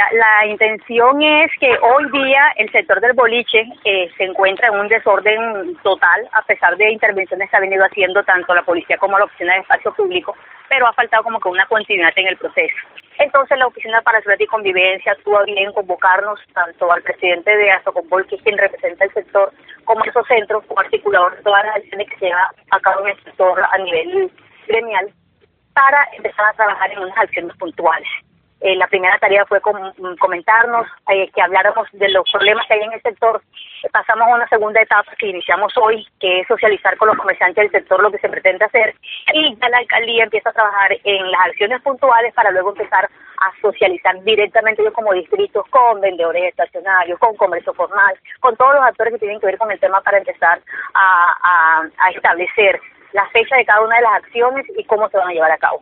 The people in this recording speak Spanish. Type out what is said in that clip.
La intención es que hoy día el sector del boliche se encuentra en un desorden total, a pesar de intervenciones que ha venido haciendo tanto la policía como la Oficina de Espacio Público, pero ha faltado como que una continuidad en el proceso. Entonces la Oficina para Seguridad y Convivencia tuvo bien convocarnos tanto al presidente de Asocombol, que es quien representa el sector, como a esos centros, como articulador de todas las acciones que se llevan a cabo en el sector a nivel gremial, para empezar a trabajar en unas acciones puntuales. La primera tarea fue comentarnos, que habláramos de los problemas que hay en el sector. Pasamos a una segunda etapa que iniciamos hoy, que es socializar con los comerciantes del sector lo que se pretende hacer, y ya la alcaldía empieza a trabajar en las acciones puntuales para luego empezar a socializar directamente yo como distritos con vendedores estacionarios, con comercio formal, con todos los actores que tienen que ver con el tema para empezar a establecer la fecha de cada una de las acciones y cómo se van a llevar a cabo.